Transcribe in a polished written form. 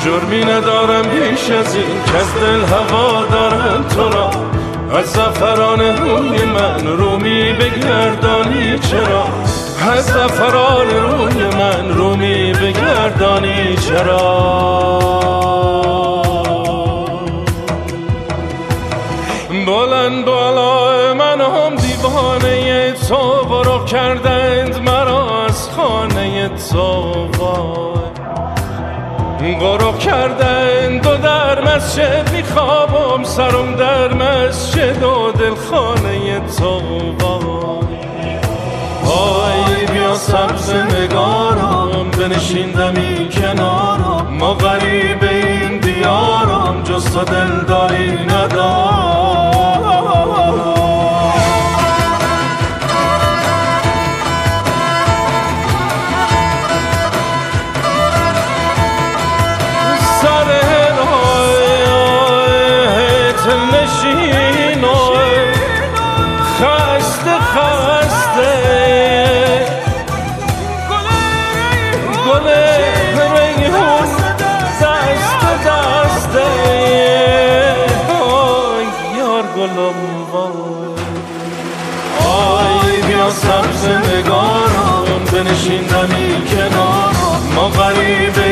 جرمی ندارم بیش از این که از دل هوا دارم تو را. از زعفران روی من رومی بگردانی چرا؟ از زعفران روی من رومی بگردانی چرا؟ بلند بالا من هم دیوانه تو، برو کردند مرا از خانه تو. برو کردند و در مسجد میخوابم، سرم در مسجد و دل خانه تو. آی بیا سبز نگارم بنشین دمی کنارم، ما غریب این دیارم جز تو دلداری ندارم. خسته خسته گل ریحون دست دسته، آی یار گلم آی بیا سبز نگارم بنشین دمی کنارم، ما غریب